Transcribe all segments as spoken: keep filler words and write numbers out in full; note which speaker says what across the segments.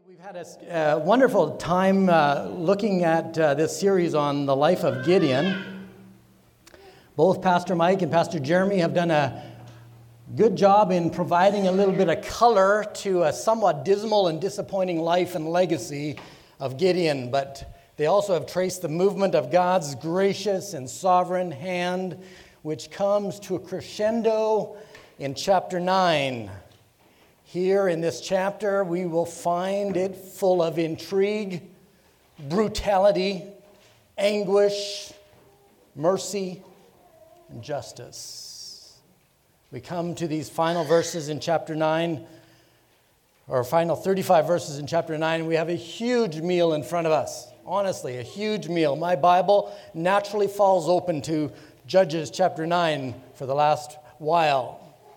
Speaker 1: We've had a uh, wonderful time uh, looking at uh, this series on the life of Gideon. Both Pastor Mike and Pastor Jeremy have done a good job in providing a little bit of color to a somewhat dismal and disappointing life and legacy of Gideon, but they also have traced the movement of God's gracious and sovereign hand, which comes to a crescendo in chapter nine. Here in this chapter, we will find it full of intrigue, brutality, anguish, mercy, and justice. We come to these final verses in chapter nine, or final thirty-five verses in chapter nine, and we have a huge meal in front of us. Honestly, a huge meal. My Bible naturally falls open to Judges chapter nine for the last while.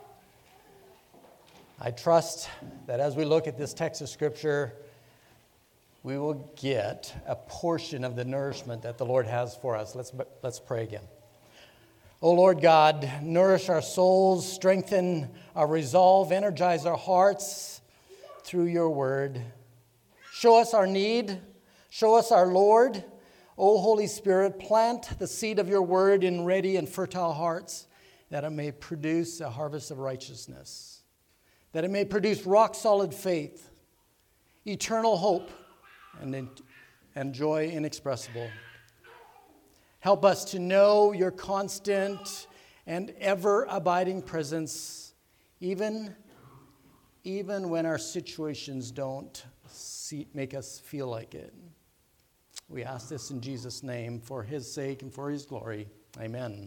Speaker 1: I trust that as we look at this text of Scripture, we will get a portion of the nourishment that the Lord has for us. Let's, let's pray again. O Lord God, nourish our souls, strengthen our resolve, energize our hearts through your word. Show us our need. Show us our Lord. O Holy Spirit, plant the seed of your word in ready and fertile hearts, that it may produce a harvest of righteousness, that it may produce rock-solid faith, eternal hope, and, and joy inexpressible. Help us to know your constant and ever-abiding presence, even, even when our situations don't see, make us feel like it. We ask this in Jesus' name, for his sake and for his glory. Amen.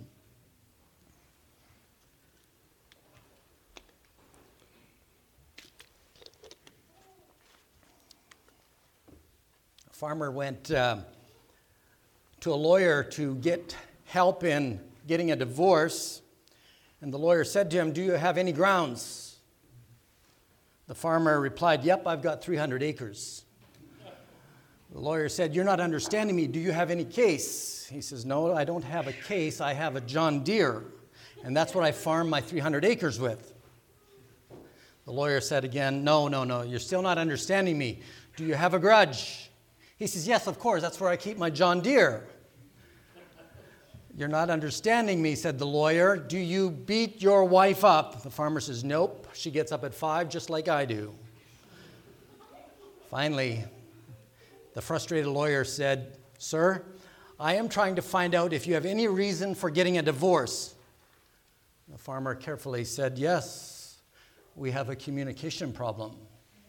Speaker 1: A farmer went uh, to a lawyer to get help in getting a divorce, and the lawyer said to him, "Do you have any grounds?" The farmer replied, "Yep, I've got three hundred acres. The lawyer said, "You're not understanding me. Do you have any case?" He says, "No, I don't have a case. I have a John Deere, and that's what I farm my three hundred acres with." The lawyer said again, "No, no, no, you're still not understanding me. Do you have a grudge?" He says, "Yes, of course, that's where I keep my John Deere." "You're not understanding me," said the lawyer. "Do you beat your wife up?" The farmer says, "Nope, she gets up at five just like I do." Finally, the frustrated lawyer said, "Sir, I am trying to find out if you have any reason for getting a divorce." The farmer carefully said, "Yes, we have a communication problem."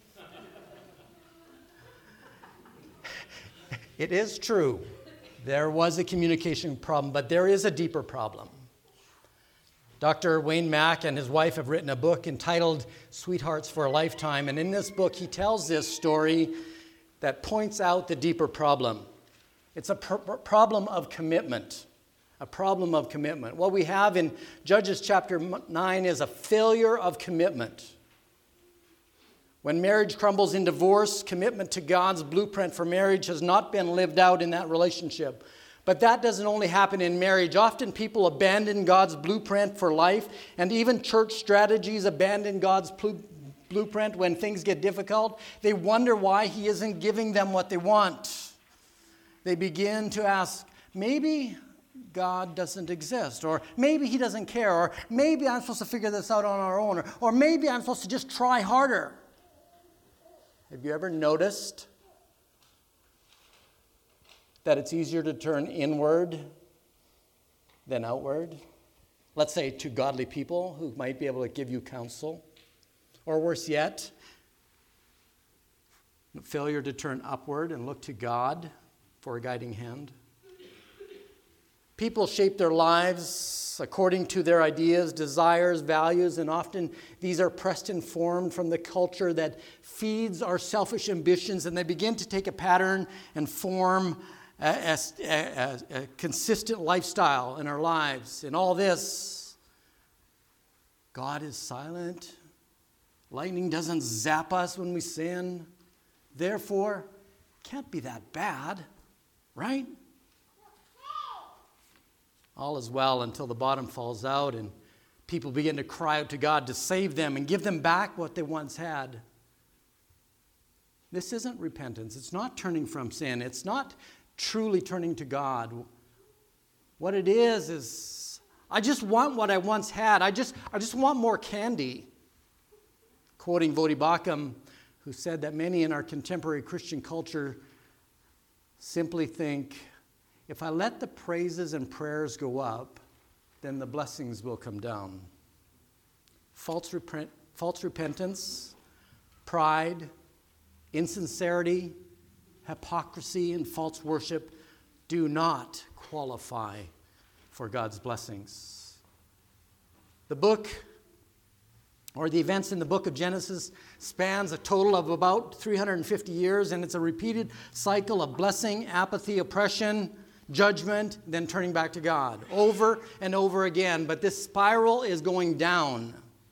Speaker 1: It is true. There was a communication problem, but there is a deeper problem. Doctor Wayne Mack and his wife have written a book entitled Sweethearts for a Lifetime, and in this book he tells this story that points out the deeper problem. It's a pr- problem of commitment, a problem of commitment. What we have in Judges chapter nine is a failure of commitment. When marriage crumbles in divorce, commitment to God's blueprint for marriage has not been lived out in that relationship. But that doesn't only happen in marriage. Often people abandon God's blueprint for life, and even church strategies abandon God's pl- blueprint when things get difficult. They wonder why he isn't giving them what they want. They begin to ask, maybe God doesn't exist, or maybe he doesn't care, or maybe I'm supposed to figure this out on our own, or, or maybe I'm supposed to just try harder. Have you ever noticed that it's easier to turn inward than outward? Let's say to godly people who might be able to give you counsel. Or worse yet, failure to turn upward and look to God for a guiding hand. People shape their lives according to their ideas, desires, values, and often these are pressed and formed from the culture that feeds our selfish ambitions, and they begin to take a pattern and form a, a, a, a consistent lifestyle in our lives. In all this, God is silent. Lightning doesn't zap us when we sin. Therefore, it can't be that bad, right? All is well until the bottom falls out and people begin to cry out to God to save them and give them back what they once had. This isn't repentance. It's not turning from sin. It's not truly turning to God. What it is is, I just want what I once had. I just, I just want more candy. Quoting Voddie Baucham, who said that many in our contemporary Christian culture simply think, if I let the praises and prayers go up, then the blessings will come down. False, repent, false repentance, pride, insincerity, hypocrisy, and false worship do not qualify for God's blessings. The book, or the events in the book of Genesis, spans a total of about three hundred fifty years, and it's a repeated cycle of blessing, apathy, oppression, judgment, then turning back to God, over and over again. But this spiral is going down.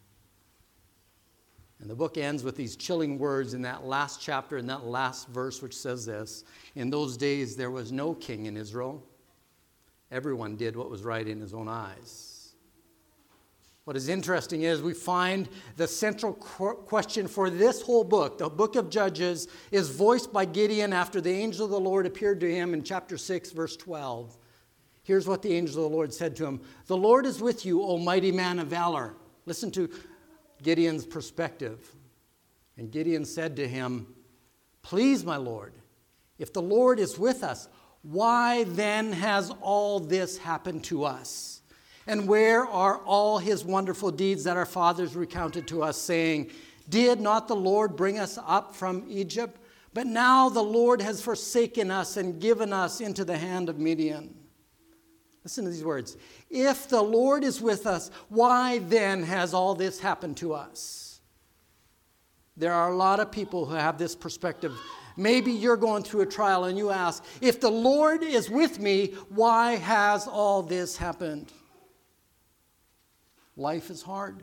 Speaker 1: And the book ends with these chilling words in that last chapter, in that last verse, which says this: in those days there was no king in Israel. Everyone did what was right in his own eyes. What is interesting is we find the central question for this whole book, the book of Judges, is voiced by Gideon after the angel of the Lord appeared to him in chapter six, verse twelve. Here's what the angel of the Lord said to him: "The Lord is with you, O mighty man of valor." Listen to Gideon's perspective. And Gideon said to him, "Please, my Lord, if the Lord is with us, why then has all this happened to us? And where are all his wonderful deeds that our fathers recounted to us, saying, 'Did not the Lord bring us up from Egypt? But now the Lord has forsaken us and given us into the hand of Midian.'" Listen to these words. If the Lord is with us, why then has all this happened to us? There are a lot of people who have this perspective. Maybe you're going through a trial and you ask, if the Lord is with me, why has all this happened? Life is hard.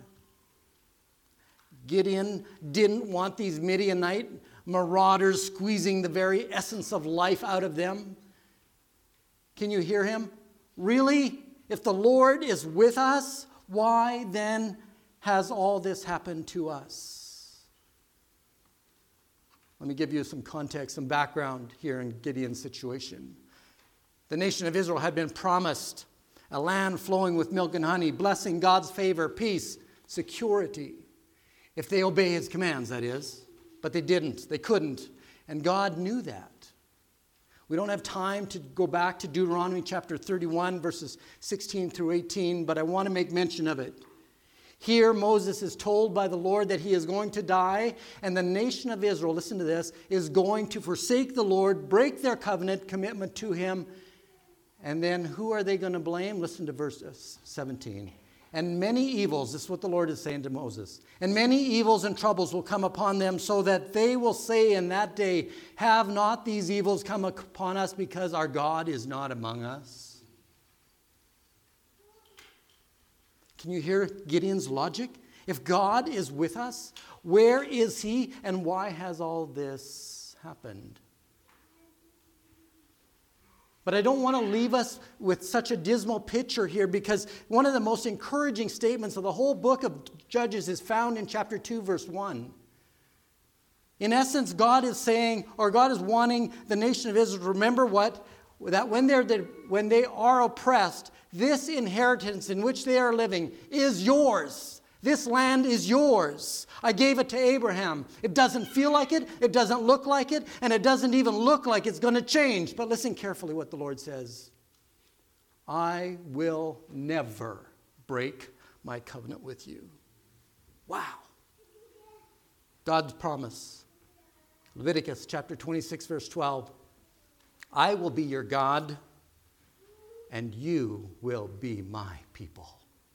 Speaker 1: Gideon didn't want these Midianite marauders squeezing the very essence of life out of them. Can you hear him? Really? If the Lord is with us, why then has all this happened to us? Let me give you some context, some background here in Gideon's situation. The nation of Israel had been promised a land flowing with milk and honey, blessing, God's favor, peace, security. If they obey his commands, that is. But they didn't. They couldn't. And God knew that. We don't have time to go back to Deuteronomy chapter thirty-one, verses sixteen through eighteen, but I want to make mention of it. Here, Moses is told by the Lord that he is going to die, and the nation of Israel, listen to this, is going to forsake the Lord, break their covenant commitment to him. And then who are they going to blame? Listen to verse seventeen. And many evils, this is what the Lord is saying to Moses, and many evils and troubles will come upon them, so that they will say in that day, have not these evils come upon us because our God is not among us? Can you hear Gideon's logic? If God is with us, where is he and why has all this happened? But I don't want to leave us with such a dismal picture here, because one of the most encouraging statements of the whole book of Judges is found in chapter two, verse one. In essence, God is saying, or God is wanting the nation of Israel to remember what? That when they're when they are oppressed, this inheritance in which they are living is yours. This land is yours. I gave it to Abraham. It doesn't feel like it. It doesn't look like it. And it doesn't even look like it's going to change. But listen carefully what the Lord says. I will never break my covenant with you. Wow. God's promise. Leviticus chapter twenty-six, verse twelve. I will be your God, and you will be my people.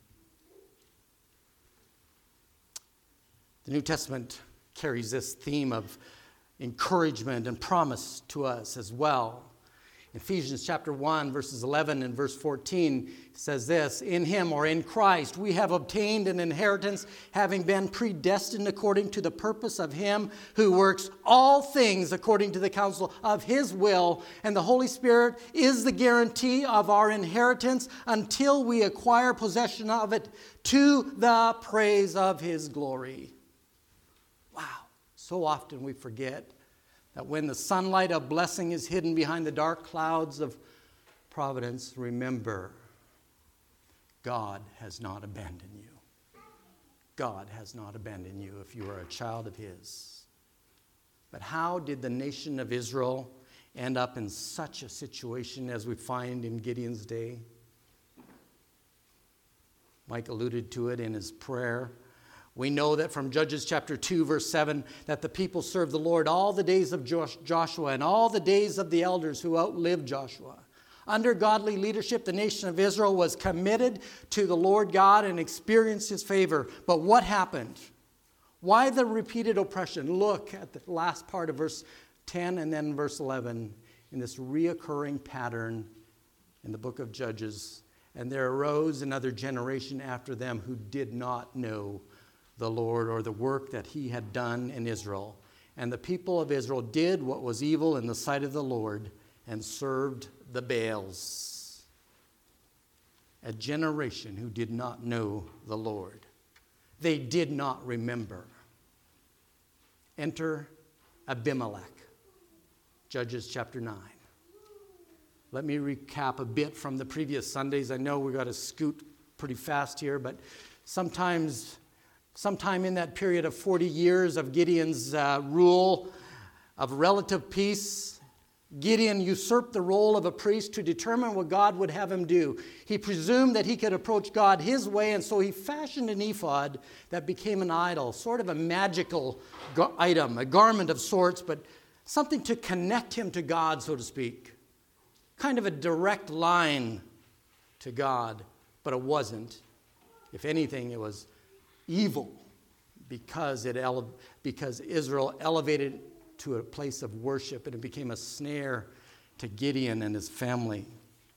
Speaker 1: The New Testament carries this theme of encouragement and promise to us as well. Ephesians chapter one, verses eleven and verse fourteen says this: in him, or in Christ, we have obtained an inheritance, having been predestined according to the purpose of him who works all things according to the counsel of his will. And the Holy Spirit is the guarantee of our inheritance until we acquire possession of it, to the praise of his glory. Wow. So often we forget that when the sunlight of blessing is hidden behind the dark clouds of providence, remember, God has not abandoned you. God has not abandoned you if you are a child of His. But how did the nation of Israel end up in such a situation as we find in Gideon's day? Mike alluded to it in his prayer. We know that from Judges chapter two, verse seven, that the people served the Lord all the days of Joshua and all the days of the elders who outlived Joshua. Under godly leadership, the nation of Israel was committed to the Lord God and experienced His favor. But what happened? Why the repeated oppression? Look at the last part of verse ten and then verse eleven in this reoccurring pattern in the book of Judges. And there arose another generation after them who did not know the Lord or the work that He had done in Israel. And the people of Israel did what was evil in the sight of the Lord and served the Baals. A generation who did not know the Lord. They did not remember. Enter Abimelech. Judges chapter nine. Let me recap a bit from the previous Sundays. I know we've got to scoot pretty fast here, but sometimes, sometime in that period of forty years of Gideon's uh, rule of relative peace, Gideon usurped the role of a priest to determine what God would have him do. He presumed that he could approach God his way, and so he fashioned an ephod that became an idol, sort of a magical go- item, a garment of sorts, but something to connect him to God, so to speak. Kind of a direct line to God, but it wasn't. If anything, it was evil because it ele- because Israel elevated it to a place of worship, and it became a snare to Gideon and his family.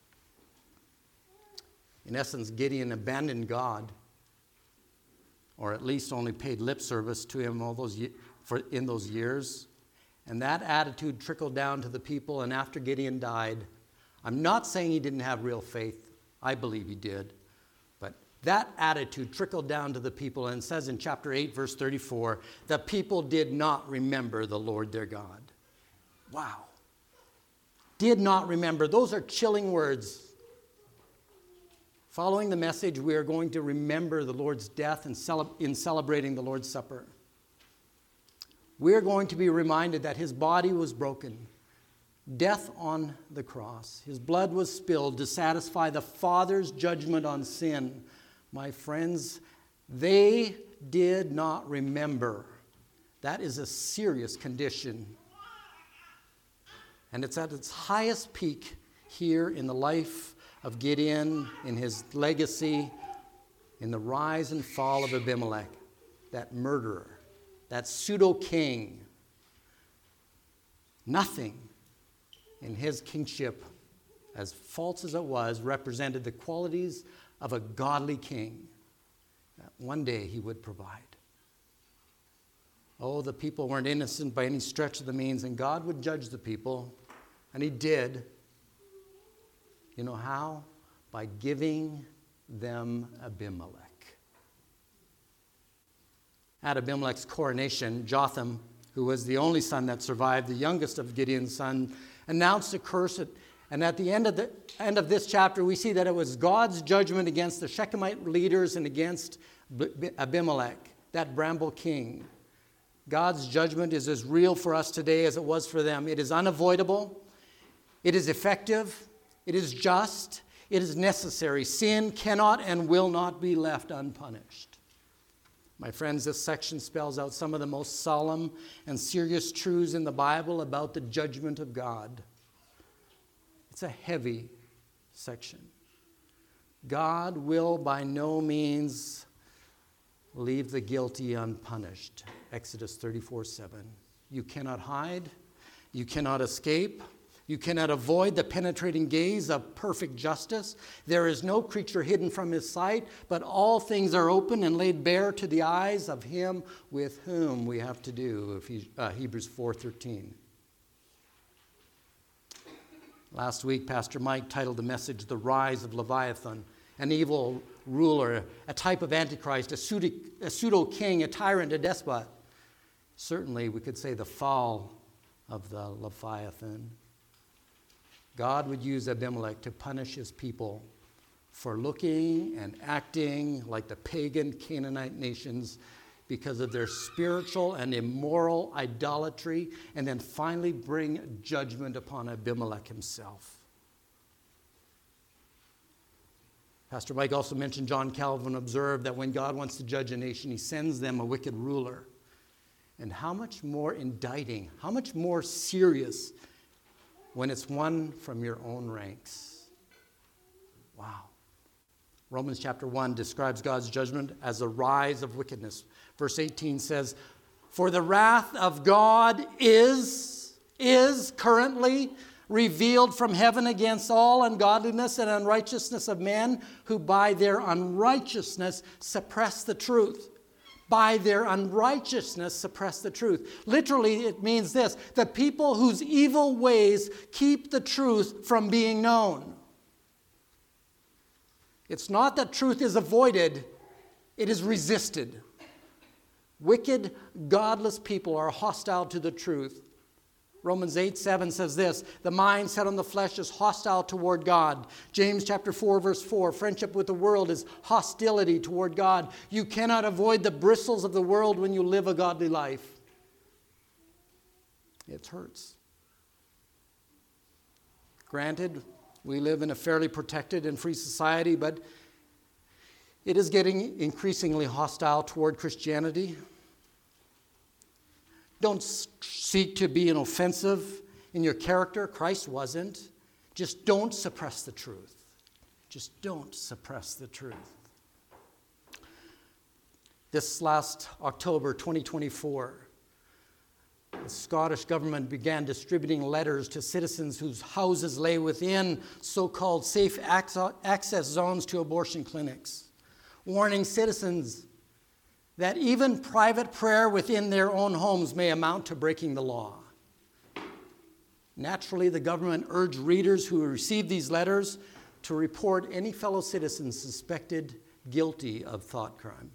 Speaker 1: In essence, Gideon abandoned God, or at least only paid lip service to Him all those ye- for in those years, and that attitude trickled down to the people. And after Gideon died, I'm not saying he didn't have real faith. I believe he did. But that attitude trickled down to the people, and it says in chapter eight, verse thirty-four, the people did not remember the Lord their God. Wow. Did not remember. Those are chilling words. Following the message, we are going to remember the Lord's death in, cele- in celebrating the Lord's Supper. We are going to be reminded that His body was broken. Death on the cross. His blood was spilled to satisfy the Father's judgment on sin. My friends, they did not remember. That is a serious condition. And it's at its highest peak here in the life of Gideon, in his legacy, in the rise and fall of Abimelech, that murderer, that pseudo-king. Nothing in his kingship, as false as it was, represented the qualities of a godly king that one day he would provide. Oh, the people weren't innocent by any stretch of the means, and God would judge the people, and He did. You know how? By giving them Abimelech. At Abimelech's coronation, Jotham, who was the only son that survived, the youngest of Gideon's sons, announced a curse. At, and at the end of the end of this chapter, we see that it was God's judgment against the Shechemite leaders and against Abimelech, that bramble king. God's judgment is as real for us today as it was for them. It is unavoidable. It is effective. It is just. It is necessary. Sin cannot and will not be left unpunished. My friends, this section spells out some of the most solemn and serious truths in the Bible about the judgment of God. It's a heavy section. God will by no means leave the guilty unpunished. Exodus thirty-four seven. You cannot hide. You cannot escape. You cannot avoid the penetrating gaze of perfect justice. There is no creature hidden from His sight, but all things are open and laid bare to the eyes of Him with whom we have to do. Hebrews four thirteen. Last week, Pastor Mike titled the message, The Rise of Leviathan, an evil ruler, a type of Antichrist, a pseudo-king, a tyrant, a despot. Certainly, we could say the fall of the Leviathan. God would use Abimelech to punish his people for looking and acting like the pagan Canaanite nations because of their spiritual and immoral idolatry, and then finally bring judgment upon Abimelech himself. Pastor Mike also mentioned John Calvin observed that when God wants to judge a nation, he sends them a wicked ruler. And how much more indicting, how much more serious when it's one from your own ranks. Wow. Romans chapter one describes God's judgment as a rise of wickedness. Verse eighteen says, "For the wrath of God is, is currently revealed from heaven against all ungodliness and unrighteousness of men who by their unrighteousness suppress the truth." By their unrighteousness suppress the truth. Literally, it means this: the people whose evil ways keep the truth from being known. It's not that truth is avoided, it is resisted. Wicked, godless people are hostile to the truth. Romans eight seven says this: "The mind set on the flesh is hostile toward God." James chapter four verse four, "Friendship with the world is hostility toward God." You cannot avoid the bristles of the world when you live a godly life. It hurts. Granted, we live in a fairly protected and free society, but it is getting increasingly hostile toward Christianity. Don't seek to be an offensive in your character. Christ wasn't. Just don't suppress the truth. Just don't suppress the truth. This last October twenty twenty-four, the Scottish government began distributing letters to citizens whose houses lay within so-called safe access zones to abortion clinics, warning citizens that even private prayer within their own homes may amount to breaking the law. Naturally, the government urged readers who received these letters to report any fellow citizens suspected guilty of thought crime.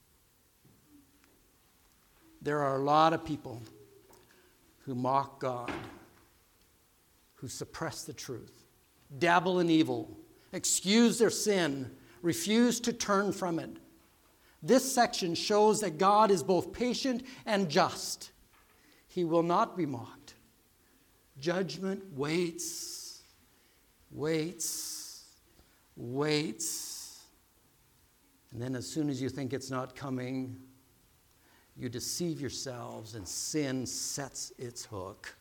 Speaker 1: There are a lot of people who mock God, who suppress the truth, dabble in evil, excuse their sin, refuse to turn from it. This section shows that God is both patient and just. He will not be mocked. Judgment waits, waits, waits. And then as soon as you think it's not coming, you deceive yourselves and sin sets its hook.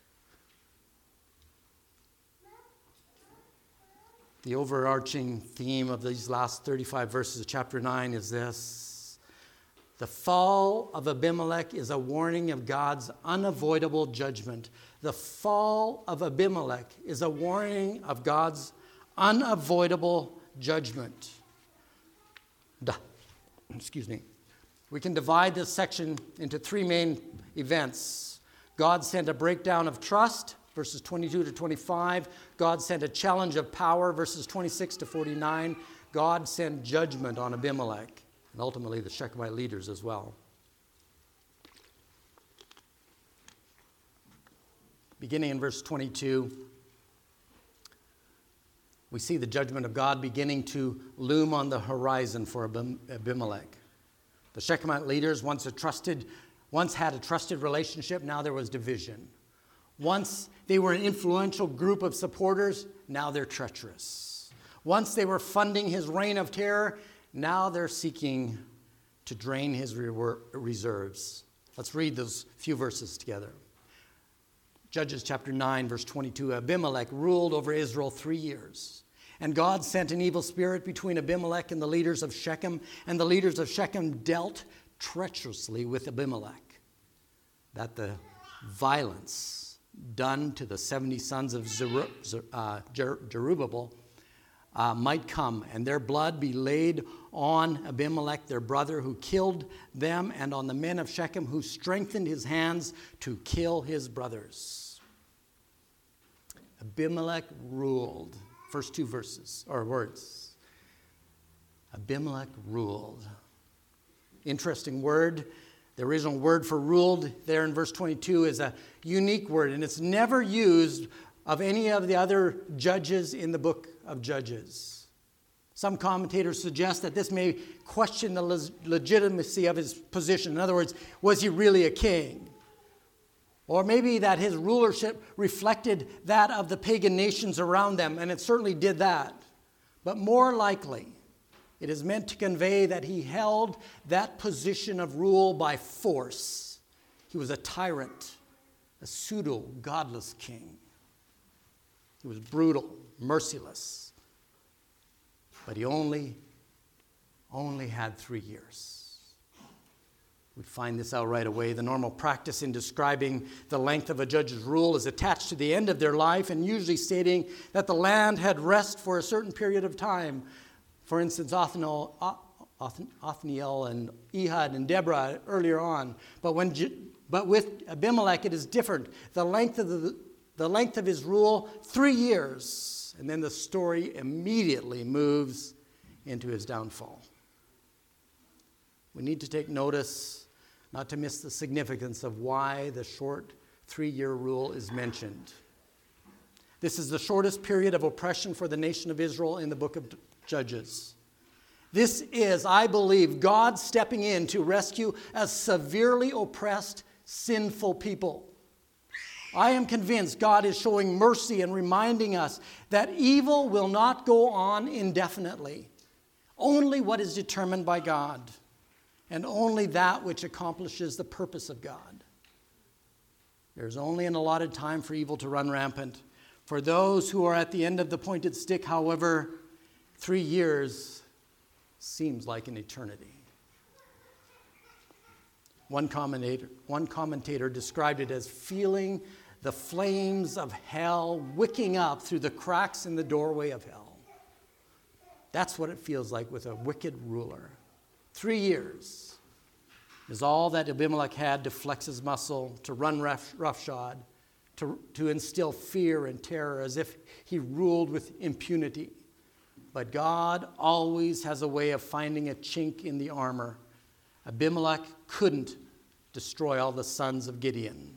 Speaker 1: The overarching theme of these last thirty-five verses of chapter nine is this: the fall of Abimelech is a warning of God's unavoidable judgment. The fall of Abimelech is a warning of God's unavoidable judgment. Duh. Excuse me. We can divide this section into three main events. God sent a breakdown of trust, verses twenty-two to twenty-five. God sent a challenge of power, verses twenty-six to forty-nine. God sent judgment on Abimelech, and ultimately the Shechemite leaders as well. Beginning in verse twenty-two, we see the judgment of God beginning to loom on the horizon for Abimelech. The Shechemite leaders once a trusted, once had a trusted relationship, now there was division. Once they were an influential group of supporters, now they're treacherous. Once they were funding his reign of terror, now they're seeking to drain his re- reserves. Let's read those few verses together. Judges chapter nine, verse twenty-two, Abimelech ruled over Israel three years. And God sent an evil spirit between Abimelech and the leaders of Shechem, and the leaders of Shechem dealt treacherously with Abimelech, that the violence done to the seventy sons of Zeru- uh, Jer- Jerubbaal uh, might come, and their blood be laid on Abimelech, their brother, who killed them, and on the men of Shechem, who strengthened his hands to kill his brothers. Abimelech ruled. First two verses, or words. Abimelech ruled. Interesting word. The original word for ruled there in verse twenty-two is a unique word, and it's never used of any of the other judges in the book of Judges. Some commentators suggest that this may question the le- legitimacy of his position. In other words, was he really a king? Or maybe that his rulership reflected that of the pagan nations around them, and it certainly did that. But more likely, it is meant to convey that he held that position of rule by force. He was a tyrant, a pseudo-godless king. He was brutal, merciless. But he only, only had three years. We find this out right away. The normal practice in describing the length of a judge's rule is attached to the end of their life and usually stating that the land had rest for a certain period of time. For instance, Othniel, Othniel and Ehud and Deborah earlier on. But, when, but with Abimelech, it is different. The length of, the, the length of his rule, three years. And then the story immediately moves into his downfall. We need to take notice, not to miss the significance of why the short three-year rule is mentioned. This is the shortest period of oppression for the nation of Israel in the book of Judges. This is, I believe, God stepping in to rescue a severely oppressed, sinful people. I am convinced God is showing mercy and reminding us that evil will not go on indefinitely. Only what is determined by God, and only that which accomplishes the purpose of God. There's only an allotted time for evil to run rampant. For those who are at the end of the pointed stick, however, three years seems like an eternity. One commentator, one commentator described it as feeling the flames of hell wicking up through the cracks in the doorway of hell. That's what it feels like with a wicked ruler. Three years is all that Abimelech had to flex his muscle, to run rough, roughshod, to, to instill fear and terror as if he ruled with impunity. But God always has a way of finding a chink in the armor. Abimelech couldn't destroy all the sons of Gideon.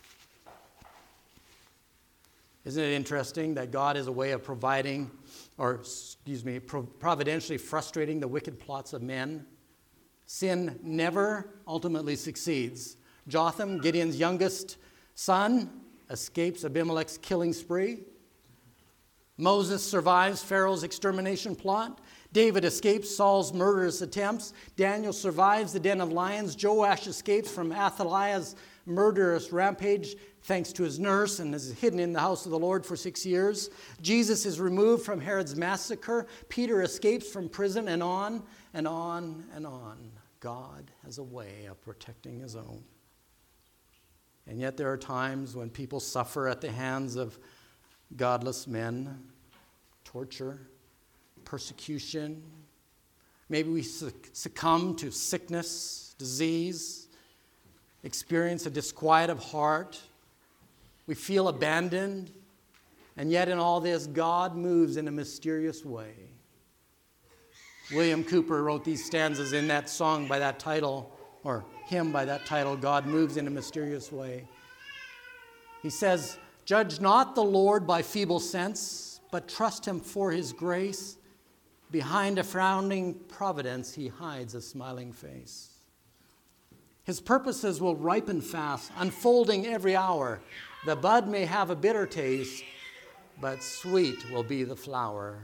Speaker 1: Isn't it interesting that God has a way of providing, or excuse me, providentially frustrating the wicked plots of men? Sin never ultimately succeeds. Jotham, Gideon's youngest son, escapes Abimelech's killing spree. Moses survives Pharaoh's extermination plot. David escapes Saul's murderous attempts. Daniel survives the den of lions. Joash escapes from Athaliah's murderous rampage thanks to his nurse and is hidden in the house of the Lord for six years. Jesus is removed from Herod's massacre. Peter escapes from prison, and on and on and on. God has a way of protecting his own. And yet there are times when people suffer at the hands of godless men, torture, persecution. Maybe we succumb to sickness, disease, experience a disquiet of heart. We feel abandoned. And yet in all this, God moves in a mysterious way. William Cooper wrote these stanzas in that song by that title, or hymn by that title, God Moves in a Mysterious Way. He says, "Judge not the Lord by feeble sense, but trust him for his grace. Behind a frowning providence, he hides a smiling face. His purposes will ripen fast, unfolding every hour. The bud may have a bitter taste, but sweet will be the flower."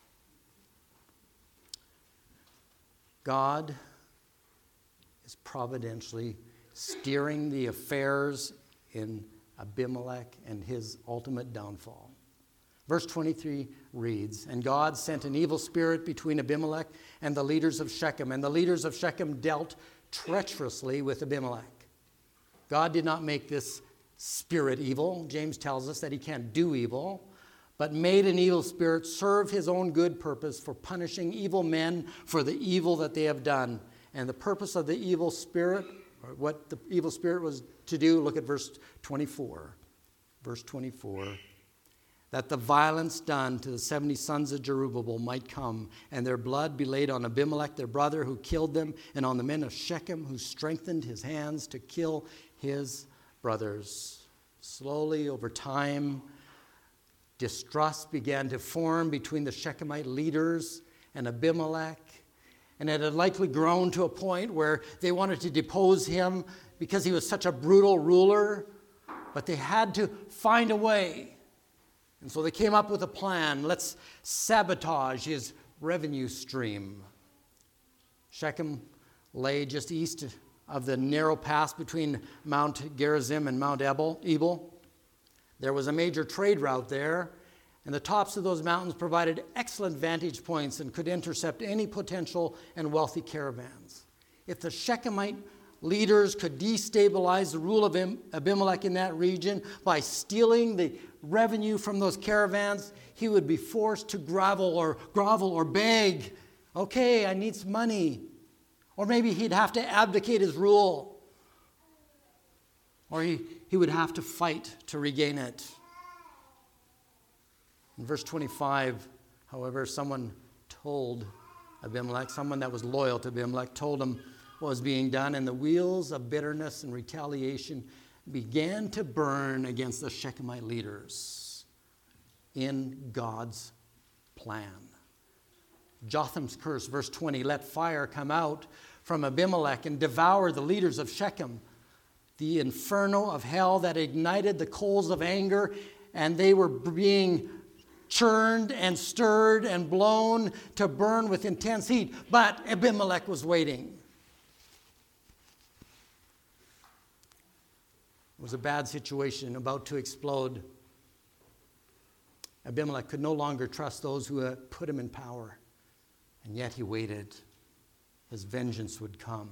Speaker 1: God is providentially steering the affairs in Abimelech and his ultimate downfall. Verse twenty-three reads, "And God sent an evil spirit between Abimelech and the leaders of Shechem, and the leaders of Shechem dealt treacherously with Abimelech." God did not make this spirit evil. James tells us that he can't do evil, but made an evil spirit serve his own good purpose for punishing evil men for the evil that they have done. And the purpose of the evil spirit, or what the evil spirit was to do, look at verse twenty-four. Verse twenty-four. that the violence done to the seventy sons of Jerubbaal might come, and their blood be laid on Abimelech, their brother, who killed them, and on the men of Shechem, who strengthened his hands to kill his brothers. Slowly, over time, distrust began to form between the Shechemite leaders and Abimelech, and it had likely grown to a point where they wanted to depose him because he was such a brutal ruler, but they had to find a way. And so they came up with a plan. Let's sabotage his revenue stream. Shechem lay just east of the narrow pass between Mount Gerizim and Mount Ebal. There was a major trade route there, and the tops of those mountains provided excellent vantage points and could intercept any potential and wealthy caravans. If the Shechemite leaders could destabilize the rule of Abimelech in that region by stealing the revenue from those caravans, he would be forced to grovel or grovel or beg, okay, I need some money. Or maybe he'd have to abdicate his rule. Or he, he would have to fight to regain it. In verse twenty-five, however, someone told Abimelech, someone that was loyal to Abimelech, told him what was being done, and the wheels of bitterness and retaliation began to burn against the Shechemite leaders in God's plan. Jotham's curse, verse twenty, let fire come out from Abimelech and devour the leaders of Shechem. The inferno of hell that ignited the coals of anger, and they were being churned and stirred and blown to burn with intense heat. But Abimelech was waiting. It was a bad situation about to explode. Abimelech could no longer trust those who had put him in power, and yet he waited. His vengeance would come.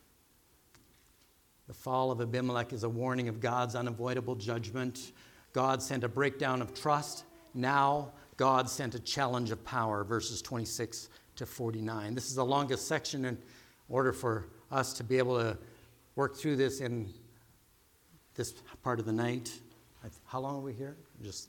Speaker 1: The fall of Abimelech is a warning of God's unavoidable judgment. God sent a breakdown of trust. Now God sent a challenge of power, verses twenty-six to forty-nine. This is the longest section in order for us to be able to work through this in this part of the night. How long are we here? Just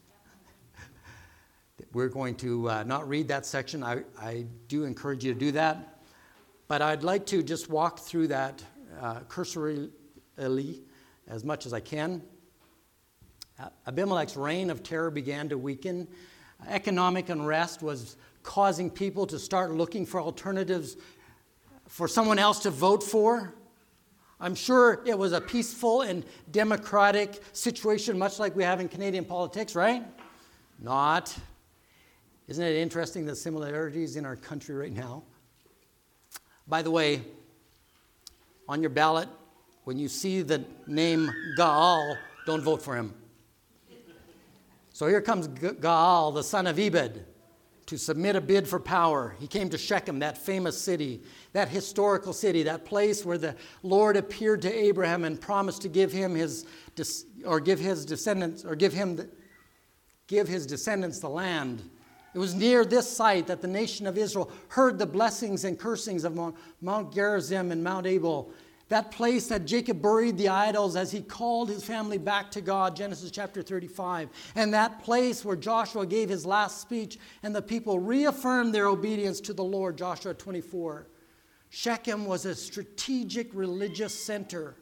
Speaker 1: we're going to uh, not read that section. I, I do encourage you to do that. But I'd like to just walk through that uh, cursorily as much as I can. Uh, Abimelech's reign of terror began to weaken. Economic unrest was causing people to start looking for alternatives for someone else to vote for. I'm sure it was a peaceful and democratic situation, much like we have in Canadian politics, right? Not. Isn't it interesting the similarities in our country right now? By the way, on your ballot, when you see the name Gaal, don't vote for him. So here comes Gaal, the son of Ebed, to submit a bid for power. He came to Shechem, that famous city, that historical city, that place where the Lord appeared to Abraham and promised to give him his, or give his descendants, or give him, the, give his descendants the land. It was near this site that the nation of Israel heard the blessings and cursings of Mount Gerizim and Mount Ebal. That place that Jacob buried the idols as he called his family back to God, Genesis chapter thirty-five. And that place where Joshua gave his last speech and the people reaffirmed their obedience to the Lord, Joshua twenty-four. Shechem was a strategic religious center.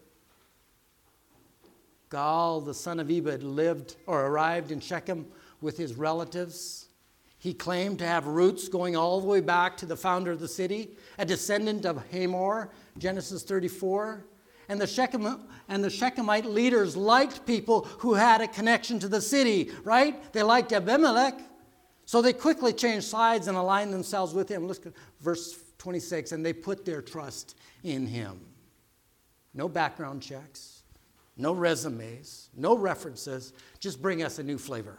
Speaker 1: Gaal, the son of Ebed, lived or arrived in Shechem with his relatives. He claimed to have roots going all the way back to the founder of the city, a descendant of Hamor, Genesis thirty-four. And the Shechem and the Shechemite leaders liked people who had a connection to the city, right? They liked Abimelech. So they quickly changed sides and aligned themselves with him. Look at verse twenty-six. And they put their trust in him. No background checks, no resumes, no references. Just bring us a new flavor.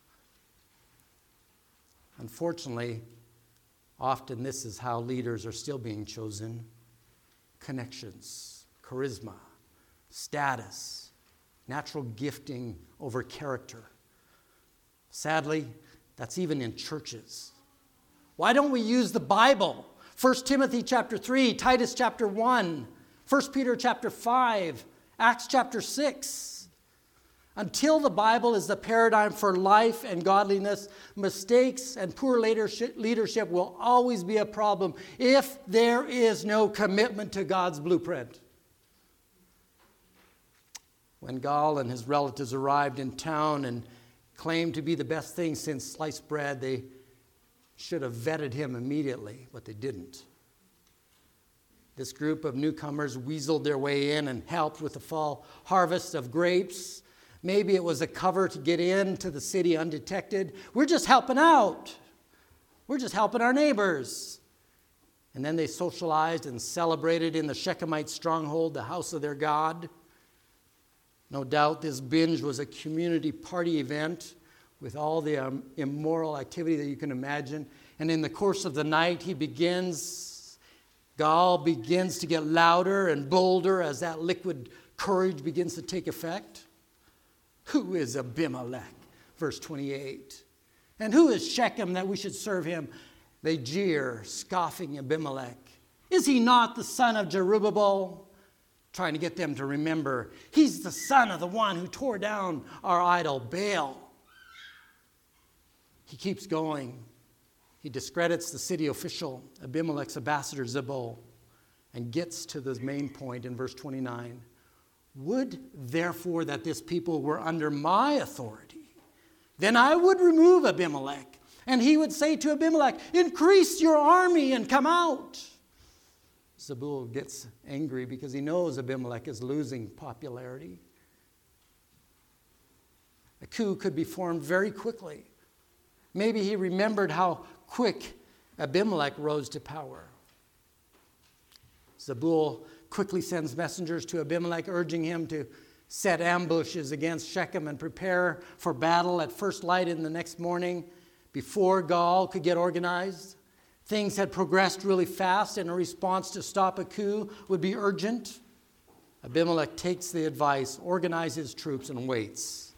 Speaker 1: Unfortunately, often this is how leaders are still being chosen. Connections, charisma, status, natural gifting over character. Sadly, that's even in churches. Why don't we use the Bible? First Timothy chapter three, Titus chapter one, First Peter chapter five, Acts chapter six. Until the Bible is the paradigm for life and godliness, mistakes and poor leadership, leadership will always be a problem if there is no commitment to God's blueprint. When Gaul and his relatives arrived in town and claimed to be the best thing since sliced bread, they should have vetted him immediately, but they didn't. This group of newcomers weaseled their way in and helped with the fall harvest of grapes. Maybe it was a cover to get into the city undetected. We're just helping out. We're just helping our neighbors. And then they socialized and celebrated in the Shechemite stronghold, the house of their God. No doubt this binge was a community party event with all the um, immoral activity that you can imagine. And in the course of the night, he begins, Gaul begins to get louder and bolder as that liquid courage begins to take effect. Who is Abimelech? Verse twenty-eight. And who is Shechem that we should serve him? They jeer, scoffing Abimelech. Is he not the son of Jerubbaal? Trying to get them to remember, he's the son of the one who tore down our idol Baal. He keeps going. He discredits the city official, Abimelech's ambassador Zebul, and gets to the main point in verse twenty-nine. Would therefore that this people were under my authority, then I would remove Abimelech. And he would say to Abimelech, increase your army and come out. Zebul gets angry because he knows Abimelech is losing popularity. A coup could be formed very quickly. Maybe he remembered how quick Abimelech rose to power. Zebul quickly sends messengers to Abimelech, urging him to set ambushes against Shechem and prepare for battle at first light in the next morning before Gaul could get organized. Things had progressed really fast, and a response to stop a coup would be urgent. Abimelech takes the advice, organizes troops, and waits.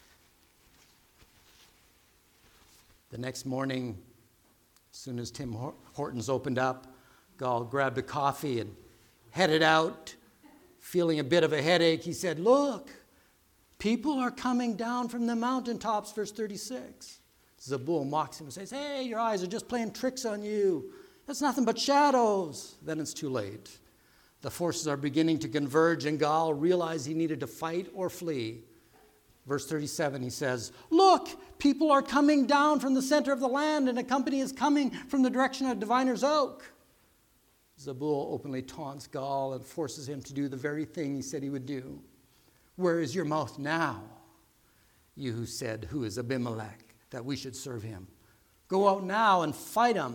Speaker 1: The next morning, as soon as Tim Hortons opened up, Gaul grabbed a coffee and headed out, feeling a bit of a headache. He said, look, people are coming down from the mountaintops, verse thirty-six. Zebul mocks him and says, hey, your eyes are just playing tricks on you. That's nothing but shadows. Then it's too late. The forces are beginning to converge, and Gaul realized he needed to fight or flee. Verse thirty-seven, he says, look, people are coming down from the center of the land, and a company is coming from the direction of Diviner's Oak. Zebul openly taunts Gaul and forces him to do the very thing he said he would do. Where is your mouth now, you who said, who is Abimelech, that we should serve him? Go out now and fight him.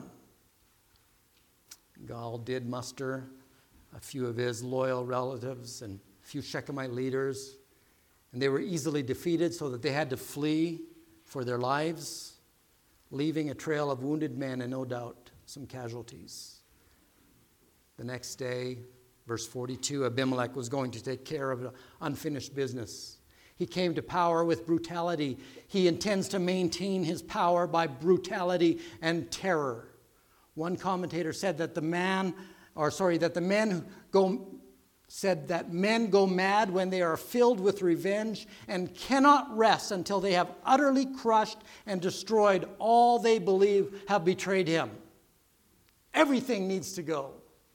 Speaker 1: Gaul did muster a few of his loyal relatives and a few Shechemite leaders, and they were easily defeated so that they had to flee for their lives, leaving a trail of wounded men and no doubt some casualties. The next day, verse forty-two, Abimelech was going to take care of unfinished business. He came to power with brutality. He intends to maintain his power by brutality and terror. One commentator said that the man, or sorry, that the men who go said that men go mad when they are filled with revenge and cannot rest until they have utterly crushed and destroyed all they believe have betrayed him. Everything needs to go.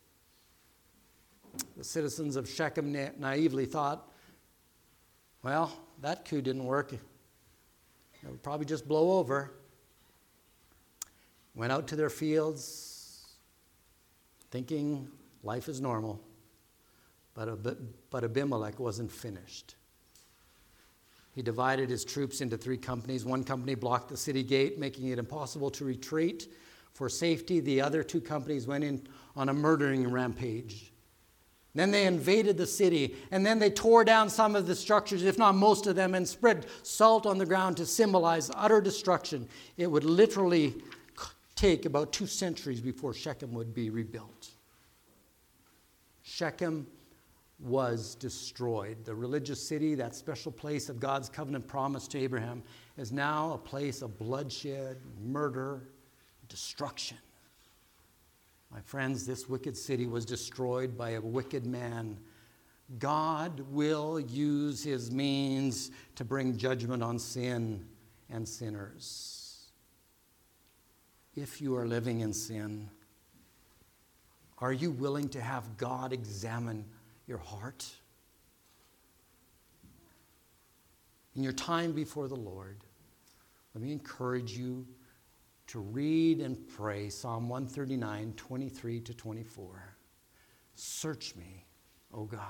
Speaker 1: The citizens of Shechem na- naively thought, well, that coup didn't work. It would probably just blow over. Went out to their fields thinking life is normal. But, Ab- but Abimelech wasn't finished. He divided his troops into three companies. One company blocked the city gate, making it impossible to retreat. For safety, the other two companies went in on a murdering rampage. Then they invaded the city, and then they tore down some of the structures, if not most of them, and spread salt on the ground to symbolize utter destruction. It would literally take about two centuries before Shechem would be rebuilt. Shechem was destroyed. The religious city, that special place of God's covenant promise to Abraham, is now a place of bloodshed, murder, destruction. My friends, this wicked city was destroyed by a wicked man, God will use his means to bring judgment on sin and sinners. If you are living in sin, are you willing to have God examine your heart? In your time before the Lord, let me encourage you to read and pray Psalm one thirty-nine, twenty-three to twenty-four. Search me, O God.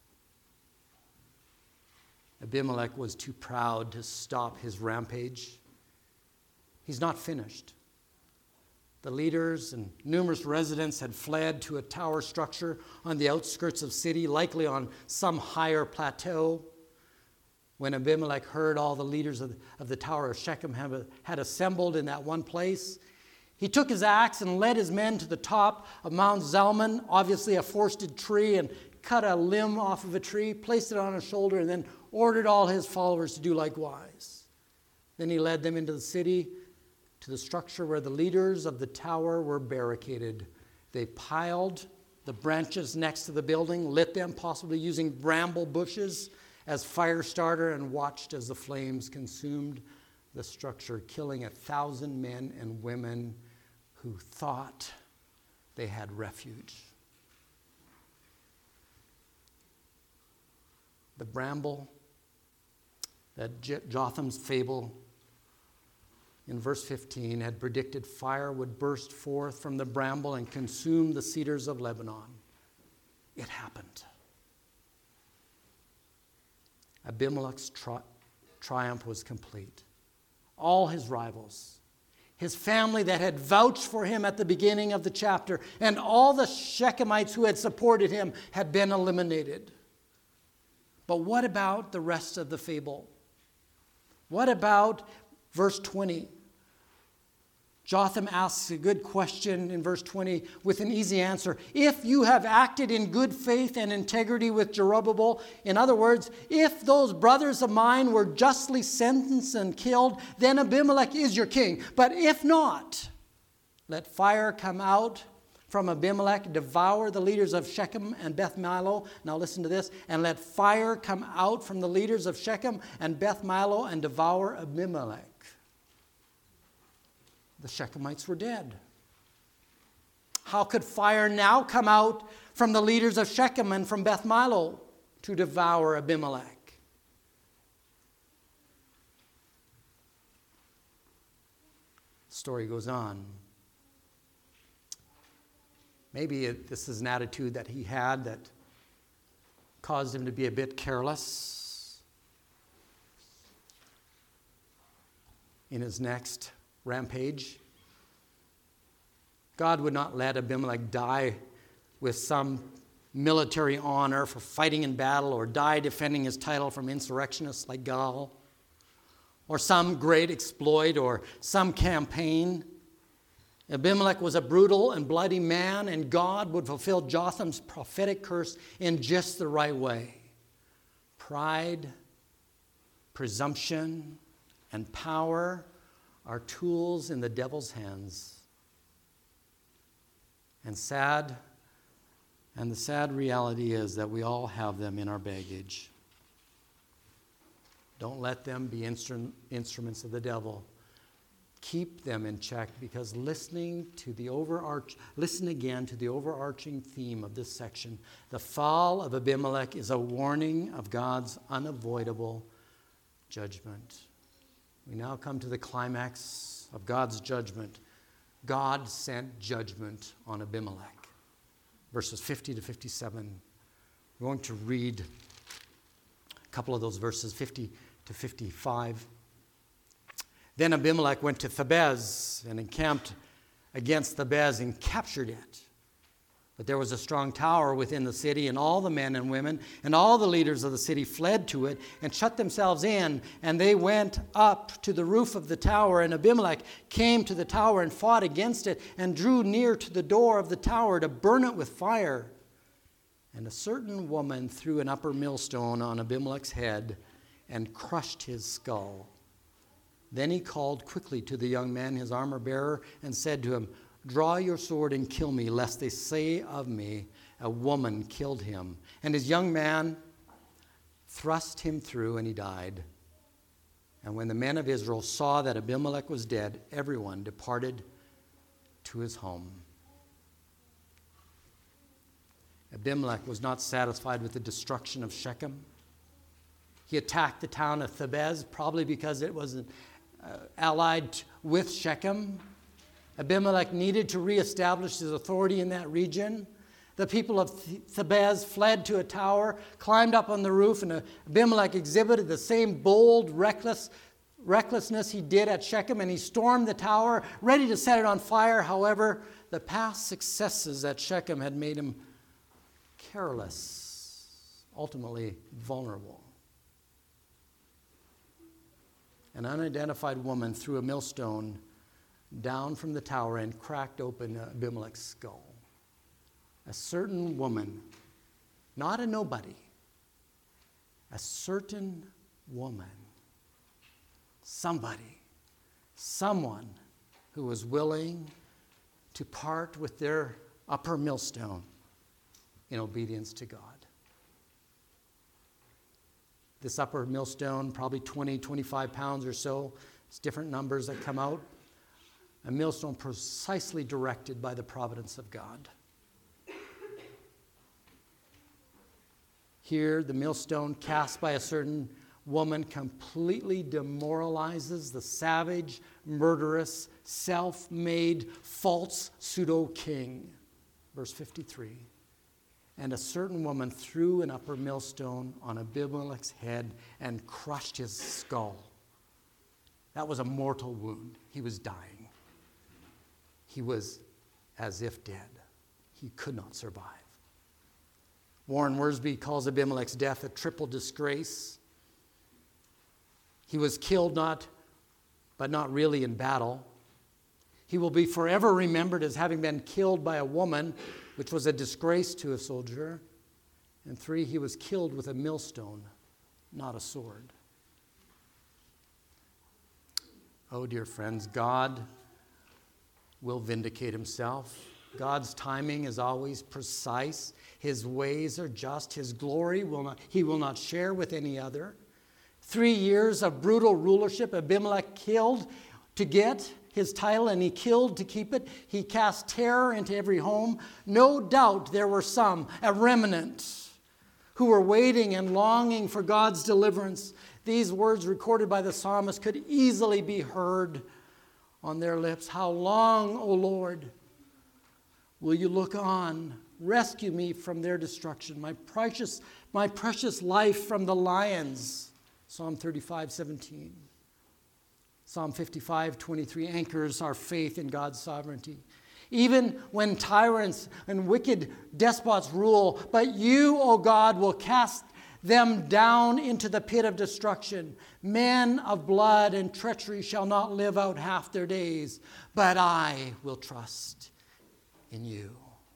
Speaker 1: Abimelech was too proud to stop his rampage. He's not finished. The leaders and numerous residents had fled to a tower structure on the outskirts of the city, likely on some higher plateau. When Abimelech heard all the leaders of the, of the Tower of Shechem have, had assembled in that one place, he took his axe and led his men to the top of Mount Zalmon, obviously a forested tree, and cut a limb off of a tree, placed it on his shoulder, and then ordered all his followers to do likewise. Then he led them into the city, to the structure where the leaders of the tower were barricaded. They piled the branches next to the building, lit them, possibly using bramble bushes as fire starter, and watched as the flames consumed the structure, killing a thousand men and women who thought they had refuge. The bramble, that Jotham's fable in verse fifteen had predicted fire would burst forth from the bramble and consume the cedars of Lebanon. It happened. Abimelech's tri- triumph was complete. All his rivals, his family that had vouched for him at the beginning of the chapter, and all the Shechemites who had supported him had been eliminated. But what about the rest of the fable? What about verse twenty? Jotham asks a good question in verse twenty with an easy answer. If you have acted in good faith and integrity with Jerubbabel, in other words, if those brothers of mine were justly sentenced and killed, then Abimelech is your king. But if not, let fire come out from Abimelech, devour the leaders of Shechem and Beth Milo. Now listen to this. And let fire come out from the leaders of Shechem and Beth Milo and devour Abimelech. The Shechemites were dead. How could fire now come out from the leaders of Shechem and from Beth Milo to devour Abimelech? The story goes on. Maybe it, this is an attitude that he had that caused him to be a bit careless in his next rampage. God would not let Abimelech die with some military honor for fighting in battle, or die defending his title from insurrectionists like Gaal, or some great exploit, or some campaign. Abimelech was a brutal and bloody man, and God would fulfill Jotham's prophetic curse in just the right way. Pride, presumption, and power are tools in the devil's hands. And sad, and the sad reality is that we all have them in our baggage. Don't let them be instru- instruments of the devil. Keep them in check, because listening to the overarch, listen again to the overarching theme of this section. The fall of Abimelech is a warning of God's unavoidable judgment. We now come to the climax of God's judgment. God sent judgment on Abimelech. Verses fifty to fifty-seven. We're going to read a couple of those verses, fifty to fifty-five. Then Abimelech went to Thebez and encamped against Thebez and captured it. But there was a strong tower within the city, and all the men and women and all the leaders of the city fled to it and shut themselves in. And they went up to the roof of the tower, and Abimelech came to the tower and fought against it and drew near to the door of the tower to burn it with fire. And a certain woman threw an upper millstone on Abimelech's head and crushed his skull. Then he called quickly to the young man, his armor bearer, and said to him, "Draw your sword and kill me, lest they say of me, a woman killed him, and his young man thrust him through, and he died. And when the men of Israel saw that Abimelech was dead, everyone departed to his home. Abimelech was not satisfied with the destruction of Shechem. He attacked the town of Thebez, probably because it was uh, allied with Shechem. Abimelech needed to reestablish his authority in that region. The people of Thebez fled to a tower, climbed up on the roof, and Abimelech exhibited the same bold, reckless, recklessness he did at Shechem, and he stormed the tower, ready to set it on fire. However, the past successes at Shechem had made him careless, ultimately vulnerable. An unidentified woman threw a millstone down from the tower and cracked open Abimelech's skull. A certain woman, not a nobody, a certain woman, somebody, someone who was willing to part with their upper millstone in obedience to God. This upper millstone, probably twenty, twenty-five pounds or so. It's different numbers that come out. A millstone precisely directed by the providence of God. Here, the millstone cast by a certain woman completely demoralizes the savage, murderous, self-made, false pseudo-king. Verse fifty-three. And a certain woman threw an upper millstone on Abimelech's head and crushed his skull. That was a mortal wound. He was dying. He was as if dead. He could not survive. Warren Wiersbe calls Abimelech's death a triple disgrace. He was killed not, but not really in battle. He will be forever remembered as having been killed by a woman, which was a disgrace to a soldier. And three, he was killed with a millstone, not a sword. Oh, dear friends, God will vindicate himself. God's timing is always precise. His ways are just. His glory will not, he will not share with any other. Three years of brutal rulership, Abimelech killed to get his title, and he killed to keep it. He cast terror into every home. No doubt there were some, a remnant, who were waiting and longing for God's deliverance. These words recorded by the psalmist could easily be heard on their lips. How long, O Lord, will you look on? Rescue me from their destruction, my precious, my precious life from the lions. Psalm thirty-five, seventeen. Psalm fifty-five, twenty-three anchors our faith in God's sovereignty. Even when tyrants and wicked despots rule, but you, O God, will cast them down into the pit of destruction. Men of blood and treachery shall not live out half their days, but I will trust in you.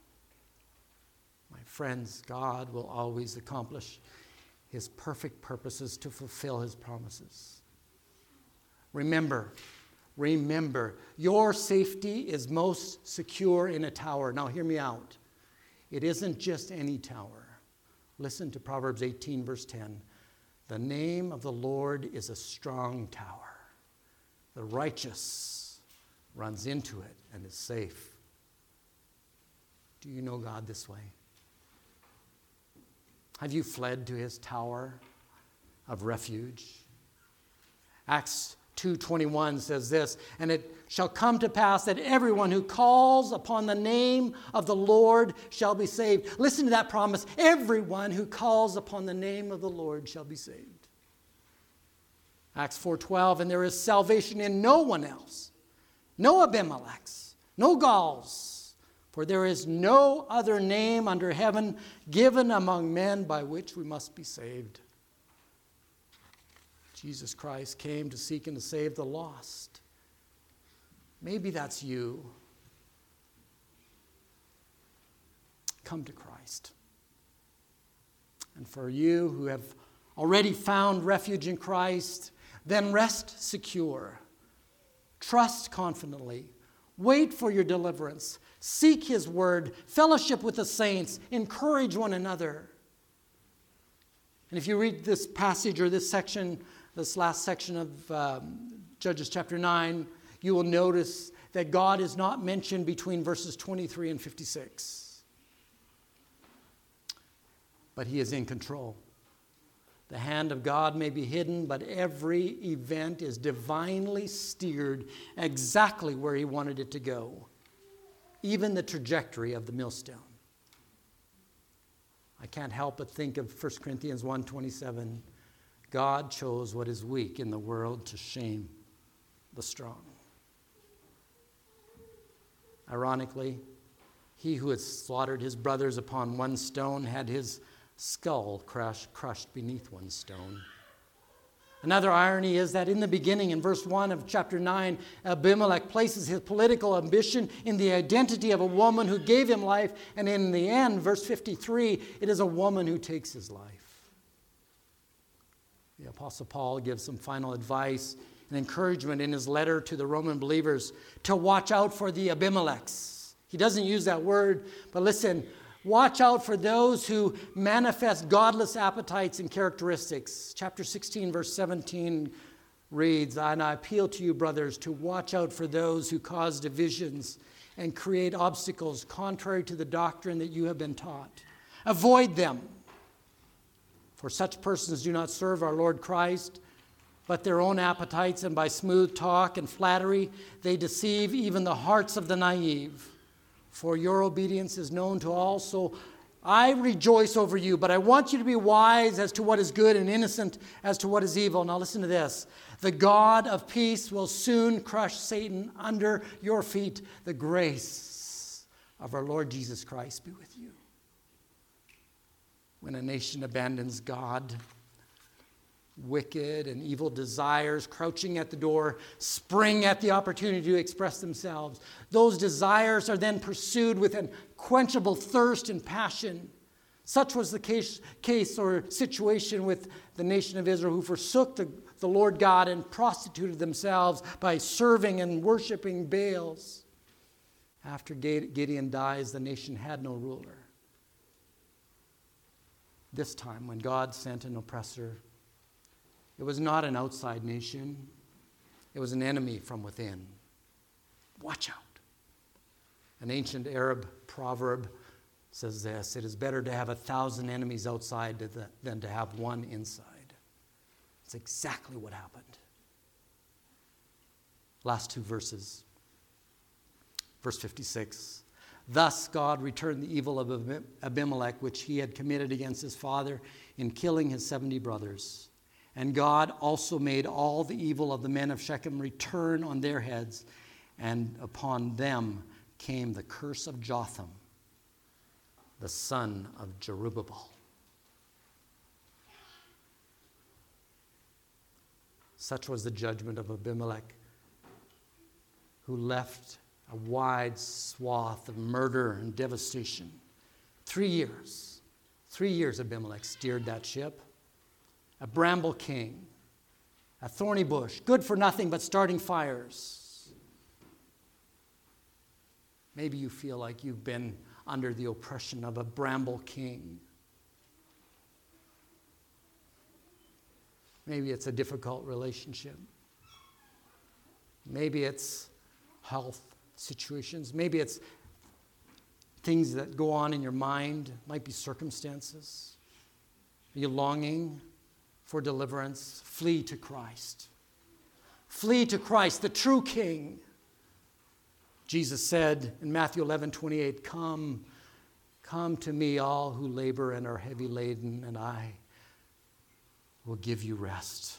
Speaker 1: My friends, God will always accomplish his perfect purposes to fulfill his promises. Remember, remember, your safety is most secure in a tower. Now hear me out. It isn't just any tower. Listen to Proverbs eighteen, verse ten. The name of the Lord is a strong tower. The righteous runs into it and is safe. Do you know God this way? Have you fled to his tower of refuge? Acts two twenty-one says this, and it shall come to pass that everyone who calls upon the name of the Lord shall be saved. Listen to that promise. Everyone who calls upon the name of the Lord shall be saved. Acts four twelve, and there is salvation in no one else, no Abimelechs, no Gauls, for there is no other name under heaven given among men by which we must be saved. Jesus Christ came to seek and to save the lost. Maybe that's you. Come to Christ. And for you who have already found refuge in Christ, then rest secure. Trust confidently. Wait for your deliverance. Seek his word, fellowship with the saints, encourage one another. And if you read this passage or this section, this last section of um, Judges chapter nine, you will notice that God is not mentioned between verses twenty-three and fifty-six. But he is in control. The hand of God may be hidden, but every event is divinely steered exactly where he wanted it to go. Even the trajectory of the millstone. I can't help but think of First Corinthians one twenty-seven. God chose what is weak in the world to shame the strong. Ironically, he who had slaughtered his brothers upon one stone had his skull crushed, crushed beneath one stone. Another irony is that in the beginning, in verse one of chapter nine, Abimelech places his political ambition in the identity of a woman who gave him life, and in the end, verse fifty-three, it is a woman who takes his life. The Apostle Paul gives some final advice and encouragement in his letter to the Roman believers to watch out for the Abimelechs. He doesn't use that word, but listen, watch out for those who manifest godless appetites and characteristics. Chapter sixteen, verse seventeen reads, and I appeal to you, brothers, to watch out for those who cause divisions and create obstacles contrary to the doctrine that you have been taught. Avoid them. For such persons do not serve our Lord Christ, but their own appetites, and by smooth talk and flattery, they deceive even the hearts of the naive. For your obedience is known to all, so I rejoice over you, but I want you to be wise as to what is good and innocent as to what is evil. Now listen to this. The God of peace will soon crush Satan under your feet. The grace of our Lord Jesus Christ be with you. When a nation abandons God, wicked and evil desires crouching at the door spring at the opportunity to express themselves. Those desires are then pursued with unquenchable thirst and passion. Such was the case, case or situation with the nation of Israel, who forsook the, the Lord God and prostituted themselves by serving and worshiping Baals. After Gideon dies, the nation had no ruler. This time, when God sent an oppressor, it was not an outside nation. It was an enemy from within. Watch out. An ancient Arab proverb says this: it is better to have a thousand enemies outside than to have one inside. It's exactly what happened. Last two verses. Verse fifty-six. Thus God returned the evil of Abimelech, which he had committed against his father in killing his seventy brothers. And God also made all the evil of the men of Shechem return on their heads, and upon them came the curse of Jotham, the son of Jerubbaal. Such was the judgment of Abimelech, who left a wide swath of murder and devastation. Three years, three years Abimelech steered that ship. A bramble king, a thorny bush, good for nothing but starting fires. Maybe you feel like you've been under the oppression of a bramble king. Maybe it's a difficult relationship. Maybe it's health situations. Maybe it's things that go on in your mind. It might be circumstances. Are you longing for deliverance? Flee to Christ. Flee to Christ, the true King. Jesus said in Matthew eleven twenty-eight, Come, come to me, all who labor and are heavy laden, and I will give you rest.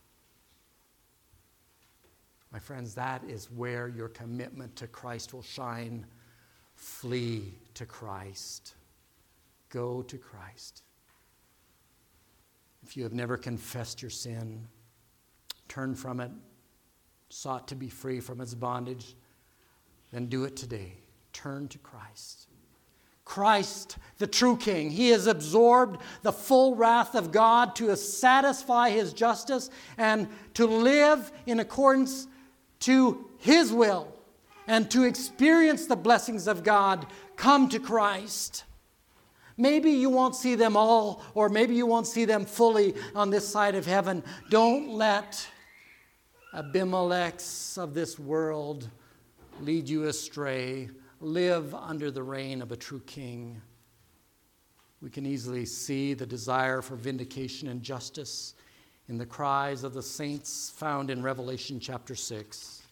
Speaker 1: My friends, that is where your commitment to Christ will shine. Flee to Christ. Go to Christ. If you have never confessed your sin, turned from it, sought to be free from its bondage, then do it today. Turn to Christ. Christ, the true King, he has absorbed the full wrath of God to satisfy his justice and to live in accordance to his will and to experience the blessings of God, come to Christ. Maybe you won't see them all, or maybe you won't see them fully on this side of heaven. Don't let Abimelechs of this world lead you astray. Live under the reign of a true king. We can easily see the desire for vindication and justice in the cries of the saints found in Revelation chapter six.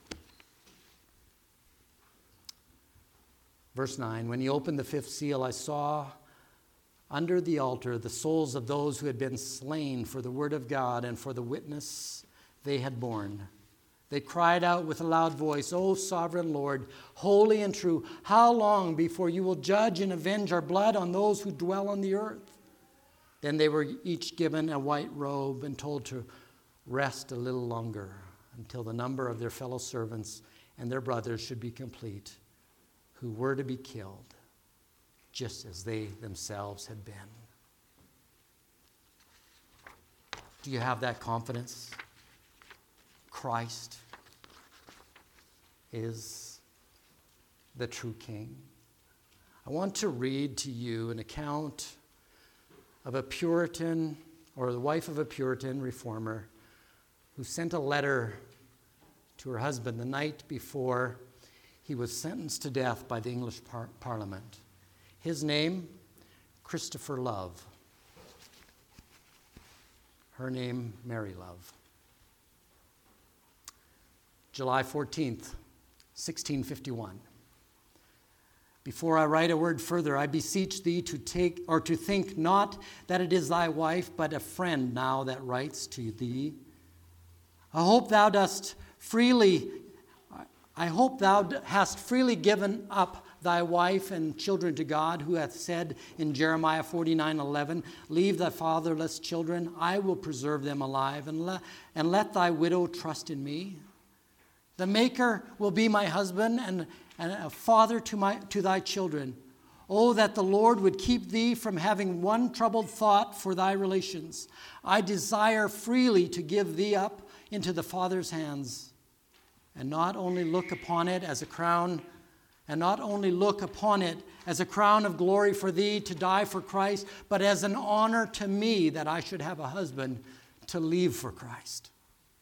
Speaker 1: Verse nine, when he opened the fifth seal, I saw under the altar the souls of those who had been slain for the word of God and for the witness they had borne. They cried out with a loud voice, O sovereign Lord, holy and true, how long before you will judge and avenge our blood on those who dwell on the earth? Then they were each given a white robe and told to rest a little longer until the number of their fellow servants and their brothers should be complete, who were to be killed, just as they themselves had been. Do you have that confidence? Christ is the true King. I want to read to you an account of a Puritan, or the wife of a Puritan reformer, who sent a letter to her husband the night before he was sentenced to death by the English par- Parliament. His name, Christopher Love. Her name, Mary Love. July fourteenth, sixteen fifty-one. Before I write a word further, I beseech thee to take or to think not that it is thy wife, but a friend now that writes to thee. I hope thou dost freely, I hope thou hast freely given up thy wife and children to God, who hath said in Jeremiah forty-nine eleven, leave thy fatherless children, I will preserve them alive, and let, and let thy widow trust in me. The Maker will be my husband and, and a father to, my, to thy children. Oh, that the Lord would keep thee from having one troubled thought for thy relations. I desire freely to give thee up into the Father's hands, and not only look upon it as a crown, and not only look upon it as a crown of glory for thee to die for Christ, but as an honor to me that I should have a husband to leave for Christ.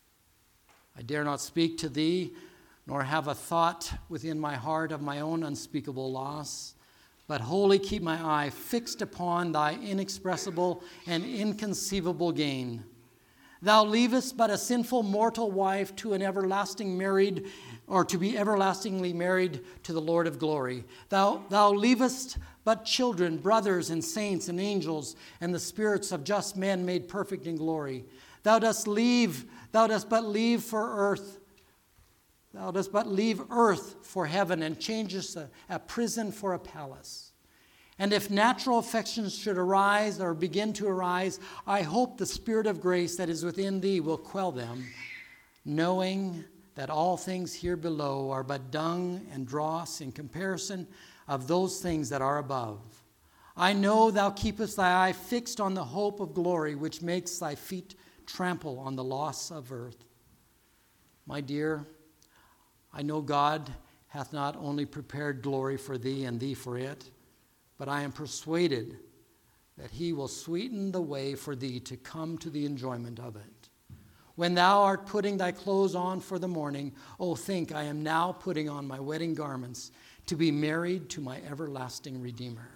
Speaker 1: I dare not speak to thee, nor have a thought within my heart of my own unspeakable loss, but wholly keep my eye fixed upon thy inexpressible and inconceivable gain. Thou leavest but a sinful mortal wife to an everlasting married, or to be everlastingly married to the Lord of glory. Thou, thou leavest but children, brothers and saints and angels, and the spirits of just men made perfect in glory. Thou dost leave, thou dost but leave for earth, thou dost but leave earth for heaven, and changest a, a prison for a palace. And if natural affections should arise or begin to arise, I hope the Spirit of grace that is within thee will quell them, knowing that all things here below are but dung and dross in comparison of those things that are above. I know thou keepest thy eye fixed on the hope of glory, which makes thy feet trample on the loss of earth. My dear, I know God hath not only prepared glory for thee and thee for it, but I am persuaded that he will sweeten the way for thee to come to the enjoyment of it. When thou art putting thy clothes on for the morning, oh, think, I am now putting on my wedding garments to be married to my everlasting Redeemer.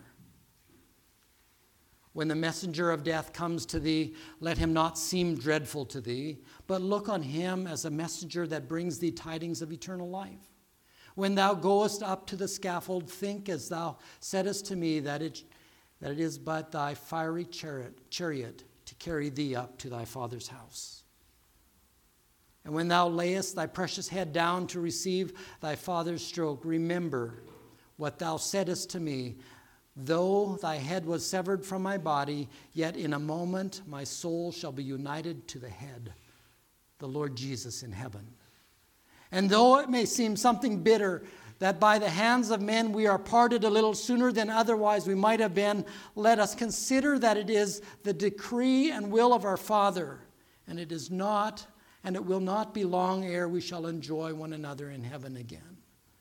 Speaker 1: When the messenger of death comes to thee, let him not seem dreadful to thee, but look on him as a messenger that brings thee tidings of eternal life. When thou goest up to the scaffold, think as thou saidst to me that it, that it is but thy fiery chariot, chariot to carry thee up to thy Father's house. And when thou layest thy precious head down to receive thy Father's stroke, remember what thou saidst to me, though thy head was severed from my body, yet in a moment my soul shall be united to the head, the Lord Jesus in heaven. And though it may seem something bitter that by the hands of men we are parted a little sooner than otherwise we might have been, let us consider that it is the decree and will of our Father, and it is not, and it will not be long ere we shall enjoy one another in heaven again.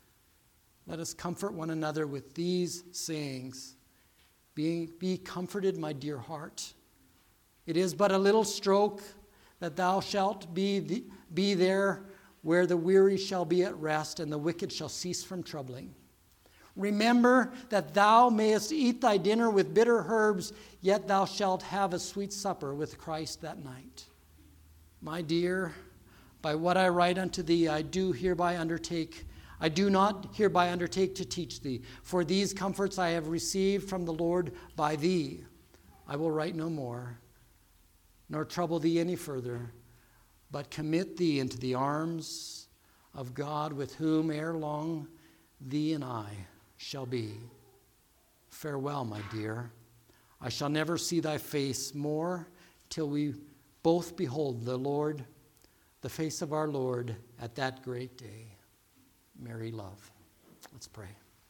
Speaker 1: let us comfort one another with these sayings. Be, be comforted, my dear heart. It is but a little stroke that thou shalt be, the, be there where the weary shall be at rest and the wicked shall cease from troubling. Remember that thou mayest eat thy dinner with bitter herbs, yet thou shalt have a sweet supper with Christ that night. My dear, by what I write unto thee, I do hereby undertake, I do not hereby undertake to teach thee. For these comforts I have received from the Lord by thee. I will write no more, nor trouble thee any further, but commit thee into the arms of God, with whom ere long thee and I shall be. Farewell, my dear. I shall never see thy face more till we both behold the Lord, the face of our Lord at that great day. Mary, love. Let's pray.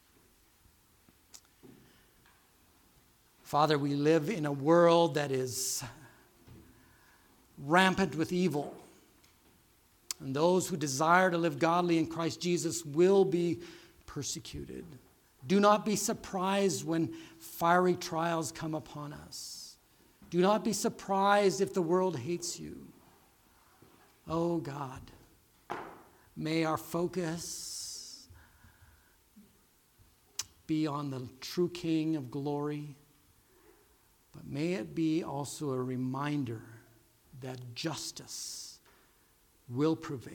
Speaker 1: Father, we live in a world that is rampant with evil. And those who desire to live godly in Christ Jesus will be persecuted. Do not be surprised when fiery trials come upon us. Do not be surprised if the world hates you. Oh God, may our focus be on the true King of glory, but may it be also a reminder that justice will prevail.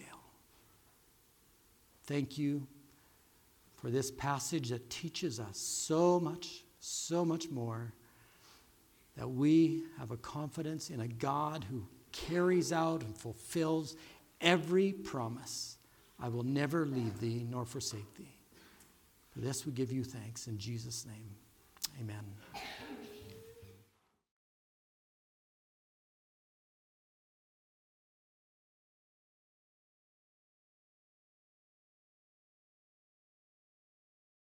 Speaker 1: Thank you for this passage that teaches us so much, so much more, that we have a confidence in a God who carries out and fulfills every promise. I will never leave thee nor forsake thee. For this we give you thanks in Jesus' name. Amen.